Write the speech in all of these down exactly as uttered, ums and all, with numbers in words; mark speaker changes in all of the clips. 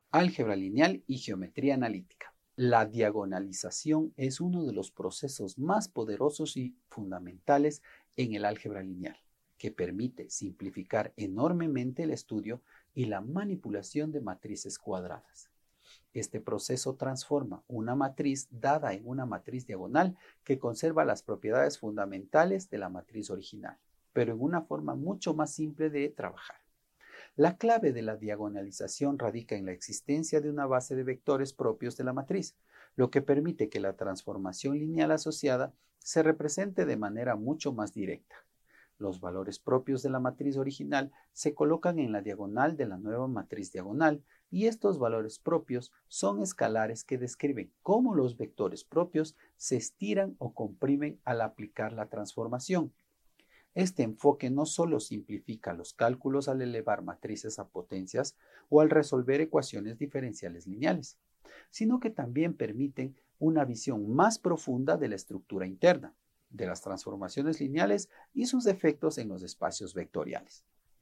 Speaker 1: Álgebra lineal y geometría analítica. La diagonalización es uno de los procesos más poderosos y fundamentales en el álgebra lineal, que permite simplificar enormemente el estudio y la manipulación de matrices cuadradas. Este proceso transforma una matriz dada en una matriz diagonal que conserva las propiedades fundamentales de la matriz original, pero en una forma mucho más simple de trabajar. La clave de la diagonalización radica en la existencia de una base de vectores propios de la matriz, lo que permite que la transformación lineal asociada se represente de manera mucho más directa. Los valores propios de la matriz original se colocan en la diagonal de la nueva matriz diagonal y estos valores propios son escalares que describen cómo los vectores propios se estiran o comprimen al aplicar la transformación. Este enfoque no solo simplifica los cálculos al elevar matrices a potencias o al resolver ecuaciones diferenciales lineales, sino que también permiten una visión más profunda de la estructura interna, de las transformaciones lineales y sus efectos en los espacios vectoriales.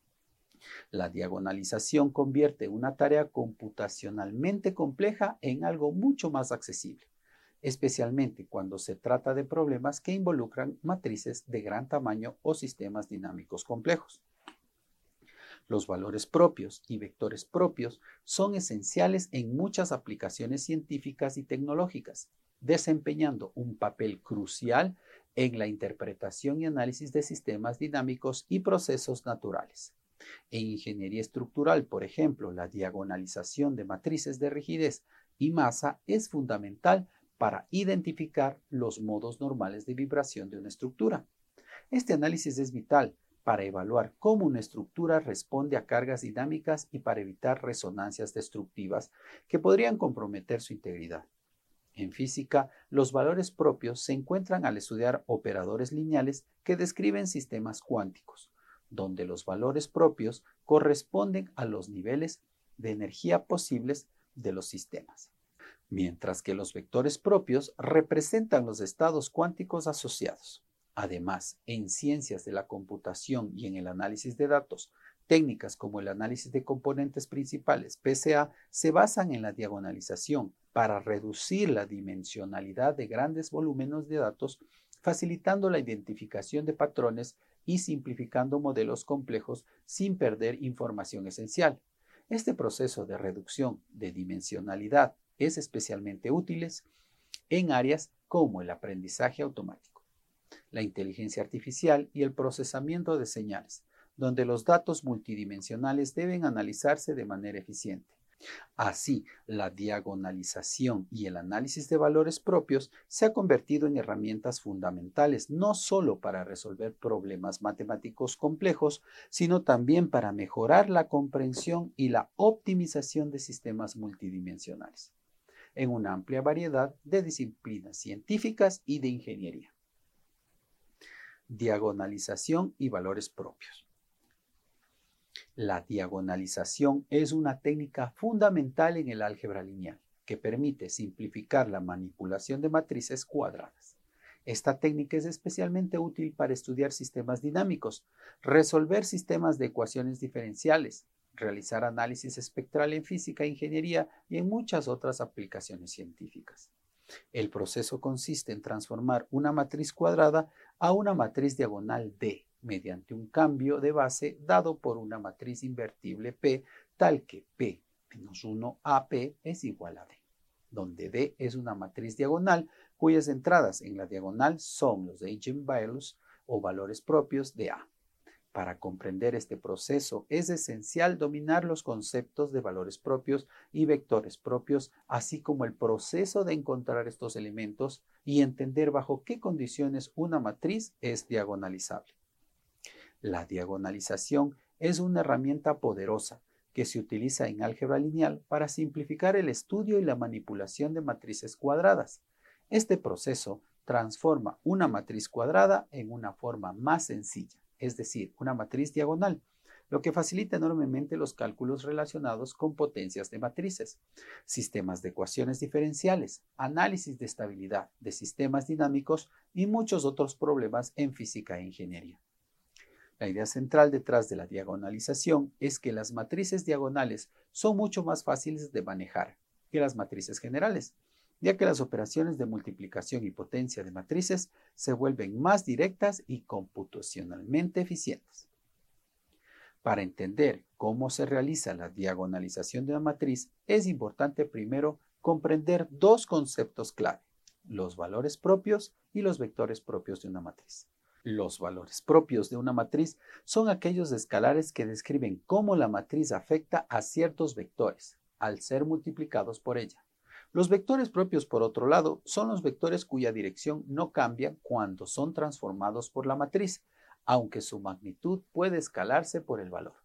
Speaker 1: La diagonalización convierte una tarea computacionalmente compleja en algo mucho más accesible, especialmente cuando se trata de problemas que involucran matrices de gran tamaño o sistemas dinámicos complejos. Los valores propios y vectores propios son esenciales en muchas aplicaciones científicas y tecnológicas, desempeñando un papel crucial en la interpretación y análisis de sistemas dinámicos y procesos naturales. En ingeniería estructural, por ejemplo, la diagonalización de matrices de rigidez y masa es fundamental para identificar los modos normales de vibración de una estructura. Este análisis es vital para evaluar cómo una estructura responde a cargas dinámicas y para evitar resonancias destructivas que podrían comprometer su integridad. En física, los valores propios se encuentran al estudiar operadores lineales que describen sistemas cuánticos, donde los valores propios corresponden a los niveles de energía posibles de los sistemas, mientras que los vectores propios representan los estados cuánticos asociados. Además, en ciencias de la computación y en el análisis de datos, técnicas como el análisis de componentes principales, P C A, se basan en la diagonalización para reducir la dimensionalidad de grandes volúmenes de datos, facilitando la identificación de patrones y simplificando modelos complejos sin perder información esencial. Este proceso de reducción de dimensionalidad es especialmente útil en áreas como el aprendizaje automático, la inteligencia artificial y el procesamiento de señales, donde los datos multidimensionales deben analizarse de manera eficiente. Así, la diagonalización y el análisis de valores propios se ha convertido en herramientas fundamentales no solo para resolver problemas matemáticos complejos, sino también para mejorar la comprensión y la optimización de sistemas multidimensionales en una amplia variedad de disciplinas científicas y de ingeniería. Diagonalización y valores propios. La diagonalización es una técnica fundamental en el álgebra lineal que permite simplificar la manipulación de matrices cuadradas. Esta técnica es especialmente útil para estudiar sistemas dinámicos, resolver sistemas de ecuaciones diferenciales, realizar análisis espectral en física e ingeniería y en muchas otras aplicaciones científicas. El proceso consiste en transformar una matriz cuadrada a una matriz diagonal D mediante un cambio de base dado por una matriz invertible P, tal que P menos uno A P es igual a D, donde D es una matriz diagonal cuyas entradas en la diagonal son los eigenvalues o valores propios de A. Para comprender este proceso es esencial dominar los conceptos de valores propios y vectores propios, así como el proceso de encontrar estos elementos y entender bajo qué condiciones una matriz es diagonalizable. La diagonalización es una herramienta poderosa que se utiliza en álgebra lineal para simplificar el estudio y la manipulación de matrices cuadradas. Este proceso transforma una matriz cuadrada en una forma más sencilla, es decir, una matriz diagonal, lo que facilita enormemente los cálculos relacionados con potencias de matrices, sistemas de ecuaciones diferenciales, análisis de estabilidad de sistemas dinámicos y muchos otros problemas en física e ingeniería. La idea central detrás de la diagonalización es que las matrices diagonales son mucho más fáciles de manejar que las matrices generales, ya que las operaciones de multiplicación y potencia de matrices se vuelven más directas y computacionalmente eficientes. Para entender cómo se realiza la diagonalización de una matriz, es importante primero comprender dos conceptos clave: los valores propios y los vectores propios de una matriz. Los valores propios de una matriz son aquellos escalares que describen cómo la matriz afecta a ciertos vectores al ser multiplicados por ella. Los vectores propios, por otro lado, son los vectores cuya dirección no cambia cuando son transformados por la matriz, aunque su magnitud puede escalarse por el valor.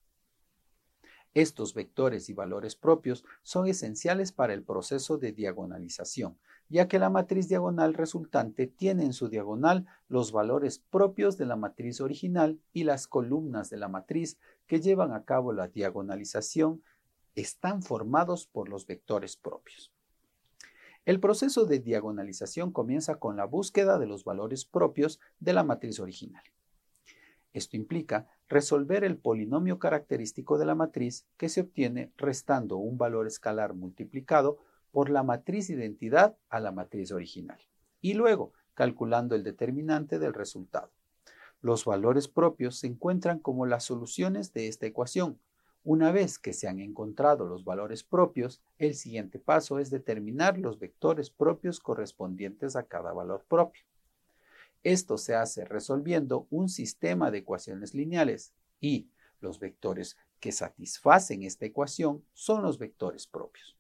Speaker 1: Estos vectores y valores propios son esenciales para el proceso de diagonalización, ya que la matriz diagonal resultante tiene en su diagonal los valores propios de la matriz original y las columnas de la matriz que llevan a cabo la diagonalización están formados por los vectores propios. El proceso de diagonalización comienza con la búsqueda de los valores propios de la matriz original. Esto implica resolver el polinomio característico de la matriz que se obtiene restando un valor escalar multiplicado por la matriz identidad a la matriz original y luego calculando el determinante del resultado. Los valores propios se encuentran como las soluciones de esta ecuación. Una vez que se han encontrado los valores propios, el siguiente paso es determinar los vectores propios correspondientes a cada valor propio. Esto se hace resolviendo un sistema de ecuaciones lineales y los vectores que satisfacen esta ecuación son los vectores propios.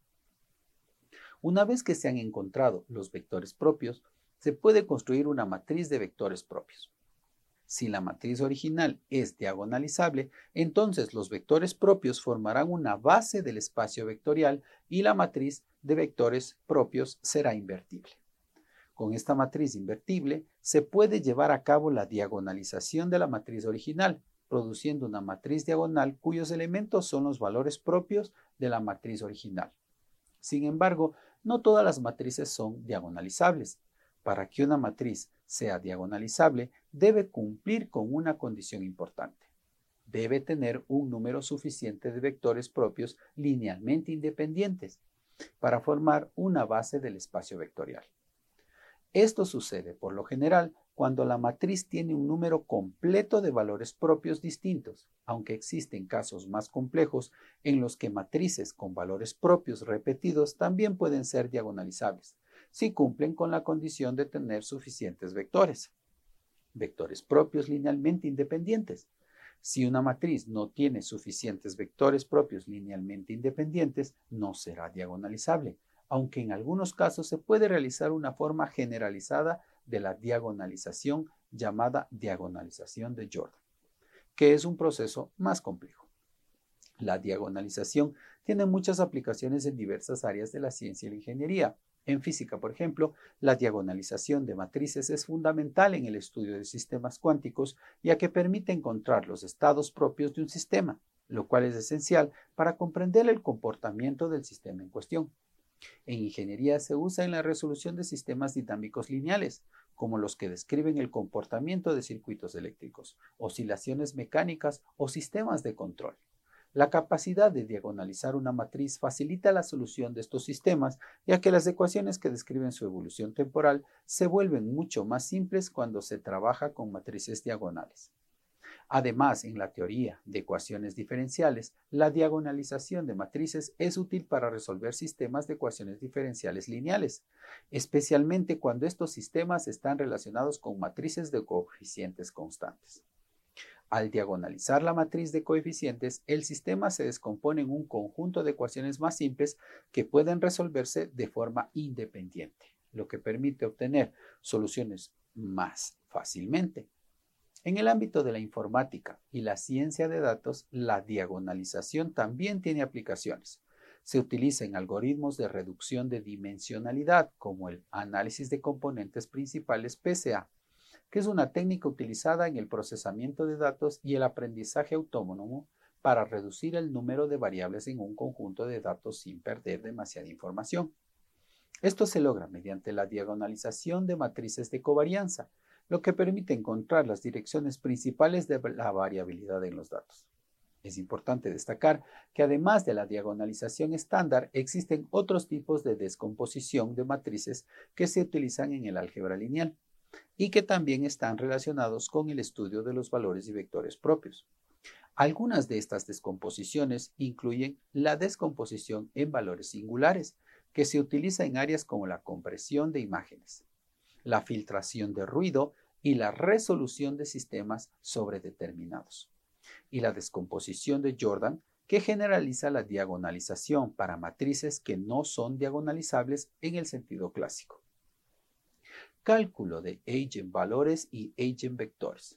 Speaker 1: Una vez que se han encontrado los vectores propios, se puede construir una matriz de vectores propios. Si la matriz original es diagonalizable, entonces los vectores propios formarán una base del espacio vectorial y la matriz de vectores propios será invertible. Con esta matriz invertible se puede llevar a cabo la diagonalización de la matriz original, produciendo una matriz diagonal cuyos elementos son los valores propios de la matriz original. Sin embargo, no todas las matrices son diagonalizables. Para que una matriz sea diagonalizable, debe cumplir con una condición importante. Debe tener un número suficiente de vectores propios linealmente independientes para formar una base del espacio vectorial. Esto sucede, por lo general, cuando la matriz tiene un número completo de valores propios distintos, aunque existen casos más complejos en los que matrices con valores propios repetidos también pueden ser diagonalizables, si cumplen con la condición de tener suficientes vectores. Vectores propios linealmente independientes. Si una matriz no tiene suficientes vectores propios linealmente independientes, no será diagonalizable, aunque en algunos casos se puede realizar una forma generalizada de la diagonalización llamada diagonalización de Jordan, que es un proceso más complejo. La diagonalización tiene muchas aplicaciones en diversas áreas de la ciencia y la ingeniería. En física, por ejemplo, la diagonalización de matrices es fundamental en el estudio de sistemas cuánticos, ya que permite encontrar los estados propios de un sistema, lo cual es esencial para comprender el comportamiento del sistema en cuestión. En ingeniería se usa en la resolución de sistemas dinámicos lineales, como los que describen el comportamiento de circuitos eléctricos, oscilaciones mecánicas o sistemas de control. La capacidad de diagonalizar una matriz facilita la solución de estos sistemas, ya que las ecuaciones que describen su evolución temporal se vuelven mucho más simples cuando se trabaja con matrices diagonales. Además, en la teoría de ecuaciones diferenciales, la diagonalización de matrices es útil para resolver sistemas de ecuaciones diferenciales lineales, especialmente cuando estos sistemas están relacionados con matrices de coeficientes constantes. Al diagonalizar la matriz de coeficientes, el sistema se descompone en un conjunto de ecuaciones más simples que pueden resolverse de forma independiente, lo que permite obtener soluciones más fácilmente. En el ámbito de la informática y la ciencia de datos, la diagonalización también tiene aplicaciones. Se utiliza en algoritmos de reducción de dimensionalidad, como el análisis de componentes principales P C A, que es una técnica utilizada en el procesamiento de datos y el aprendizaje autónomo para reducir el número de variables en un conjunto de datos sin perder demasiada información. Esto se logra mediante la diagonalización de matrices de covarianza, lo que permite encontrar las direcciones principales de la variabilidad en los datos. Es importante destacar que además de la diagonalización estándar, existen otros tipos de descomposición de matrices que se utilizan en el álgebra lineal y que también están relacionados con el estudio de los valores y vectores propios. Algunas de estas descomposiciones incluyen la descomposición en valores singulares, que se utiliza en áreas como la compresión de imágenes, la filtración de ruido y la resolución de sistemas sobredeterminados, y la descomposición de Jordan, que generaliza la diagonalización para matrices que no son diagonalizables en el sentido clásico. Cálculo de eigenvalores y eigenvectores.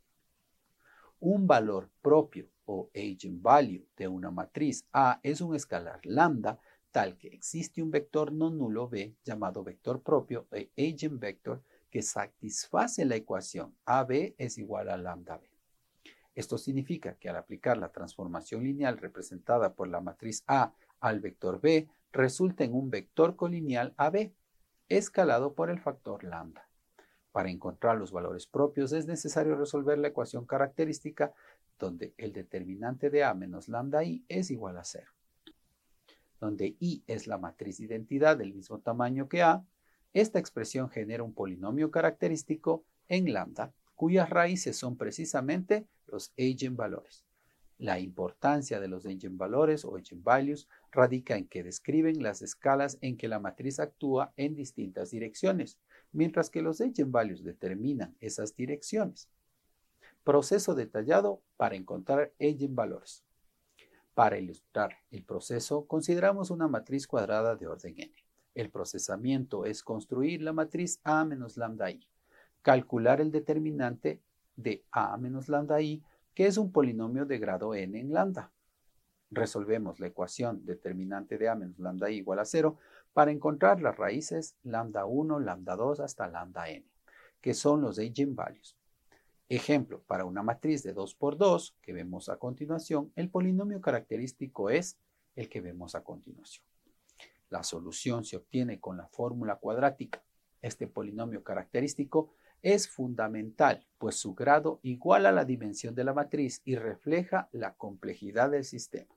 Speaker 1: Un valor propio o eigenvalue de una matriz A es un escalar lambda tal que existe un vector no nulo B llamado vector propio e eigenvector que satisface la ecuación A B es igual a lambda B. Esto significa que al aplicar la transformación lineal representada por la matriz A al vector B, resulta en un vector colineal A B, escalado por el factor lambda. Para encontrar los valores propios es necesario resolver la ecuación característica donde el determinante de A menos lambda I es igual a cero. Donde I es la matriz de identidad del mismo tamaño que A, esta expresión genera un polinomio característico en lambda, cuyas raíces son precisamente los eigenvalores. La importancia de los eigenvalores o eigenvalues radica en que describen las escalas en que la matriz actúa en distintas direcciones, mientras que los eigenvalues determinan esas direcciones. Proceso detallado para encontrar eigenvalores. Para ilustrar el proceso, consideramos una matriz cuadrada de orden n. El procesamiento es construir la matriz A menos lambda I, calcular el determinante de A menos lambda I, que es un polinomio de grado n en lambda. Resolvemos la ecuación determinante de A menos lambda I igual a cero para encontrar las raíces lambda uno, lambda dos hasta lambda n, que son los eigenvalues. Ejemplo, para una matriz de dos por dos que vemos a continuación, el polinomio característico es el que vemos a continuación. La solución se obtiene con la fórmula cuadrática. Este polinomio característico es fundamental, pues su grado iguala la dimensión de la matriz y refleja la complejidad del sistema.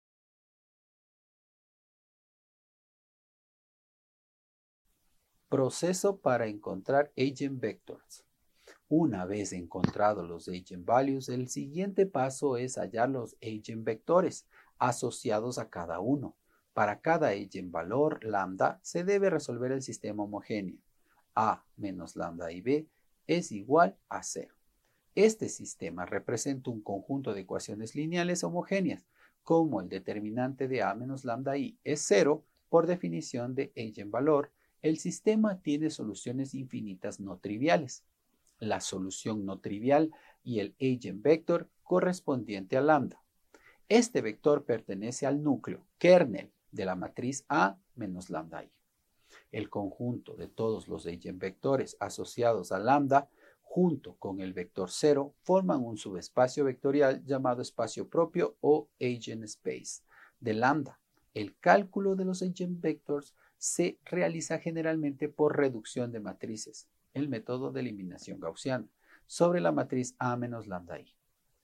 Speaker 1: Proceso para encontrar eigenvectors. Una vez encontrados los eigenvalues, el siguiente paso es hallar los eigenvectores asociados a cada uno. Para cada eigenvalor lambda se debe resolver el sistema homogéneo. A menos lambda y B es igual a cero. Este sistema representa un conjunto de ecuaciones lineales homogéneas. Como el determinante de A menos lambda I es cero, por definición de eigenvalor, el sistema tiene soluciones infinitas no triviales. La solución no trivial y el eigenvector correspondiente a lambda. Este vector pertenece al núcleo, kernel, de la matriz A menos lambda I. El conjunto de todos los eigenvectores asociados a lambda, junto con el vector cero, forman un subespacio vectorial llamado espacio propio o eigenspace de lambda. El cálculo de los eigenvectors se realiza generalmente por reducción de matrices, el método de eliminación gaussiana, sobre la matriz A menos lambda I.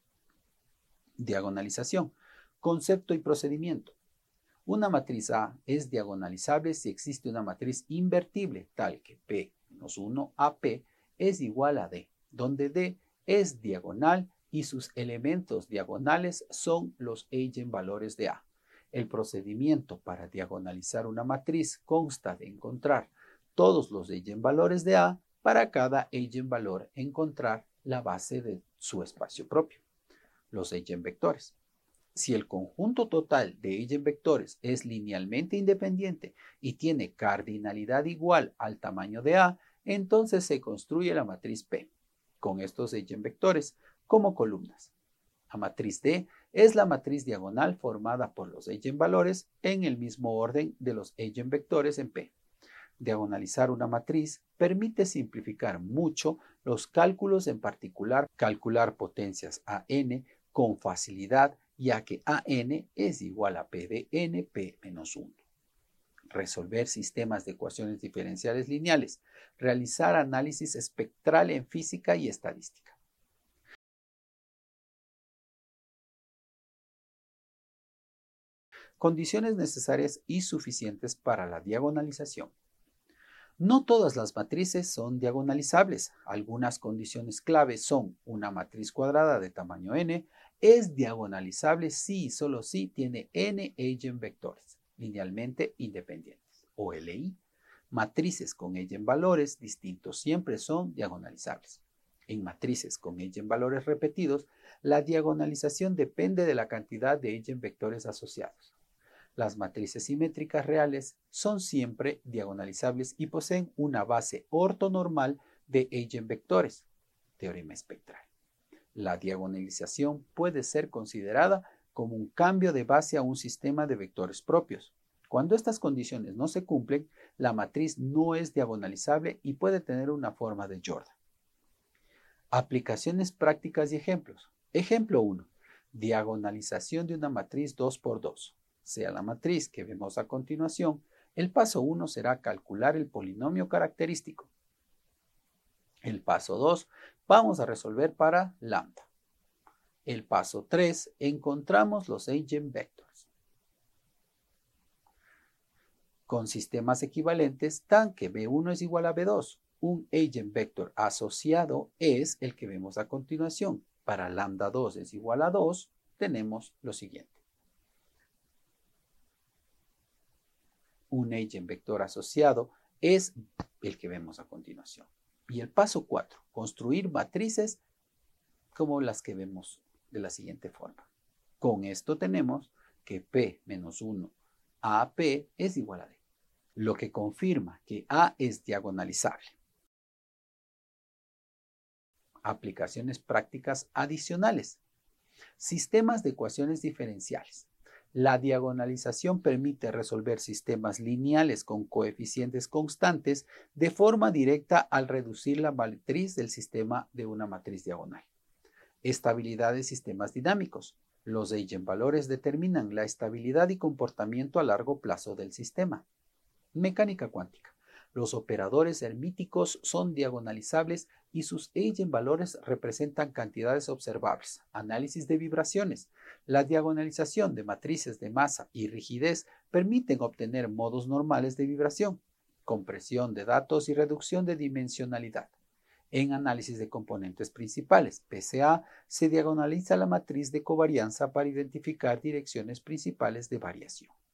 Speaker 1: Diagonalización, concepto y procedimiento. Una matriz A es diagonalizable si existe una matriz invertible tal que P menos uno A P es igual a D, donde D es diagonal y sus elementos diagonales son los eigenvalores de A. El procedimiento para diagonalizar una matriz consta de encontrar todos los eigenvalores de A para cada eigenvalor encontrar la base de su espacio propio, los eigenvectores. Si el conjunto total de eigenvectores es linealmente independiente y tiene cardinalidad igual al tamaño de A, entonces se construye la matriz P, con estos eigenvectores como columnas. La matriz D es la matriz diagonal formada por los eigenvalores en el mismo orden de los eigenvectores en P. Diagonalizar una matriz permite simplificar mucho los cálculos, en particular calcular potencias a n con facilidad, ya que a n es igual a p de n, p menos uno. resolver sistemas de ecuaciones diferenciales lineales, realizar análisis espectral en física y estadística. Condiciones necesarias y suficientes para la diagonalización. No todas las matrices son diagonalizables. Algunas condiciones clave son: una matriz cuadrada de tamaño n es diagonalizable si y solo si tiene n eigenvectores linealmente independientes, o L I. Matrices con eigenvalores distintos siempre son diagonalizables. En matrices con eigenvalores repetidos, la diagonalización depende de la cantidad de eigenvectores asociados. Las matrices simétricas reales son siempre diagonalizables y poseen una base ortonormal de eigenvectores. Teorema espectral. La diagonalización puede ser considerada como un cambio de base a un sistema de vectores propios. Cuando estas condiciones no se cumplen, la matriz no es diagonalizable y puede tener una forma de Jordan. Aplicaciones prácticas y ejemplos. Ejemplo uno. Diagonalización de una matriz dos por dos. Sea la matriz que vemos a continuación, el paso uno será calcular el polinomio característico. El paso dos, vamos a resolver para lambda. El paso tres, encontramos los eigenvectors. Con sistemas equivalentes, tan que B uno es igual a B dos, un eigenvector asociado es el que vemos a continuación. Para lambda dos es igual a dos, tenemos lo siguiente. Un eigenvector asociado es el que vemos a continuación. Y el paso cuatro, construir matrices como las que vemos de la siguiente forma. Con esto tenemos que P menos uno a P es igual a D, lo que confirma que A es diagonalizable. Aplicaciones prácticas adicionales. Sistemas de ecuaciones diferenciales. La diagonalización permite resolver sistemas lineales con coeficientes constantes de forma directa al reducir la matriz del sistema de una matriz diagonal. Estabilidad de sistemas dinámicos. Los eigenvalores determinan la estabilidad y comportamiento a largo plazo del sistema. Mecánica cuántica. Los operadores hermíticos son diagonalizables y sus eigenvalores representan cantidades observables. Análisis de vibraciones. La diagonalización de matrices de masa y rigidez permiten obtener modos normales de vibración. Compresión de datos y reducción de dimensionalidad. En análisis de componentes principales, P C A, se diagonaliza la matriz de covarianza para identificar direcciones principales de variación.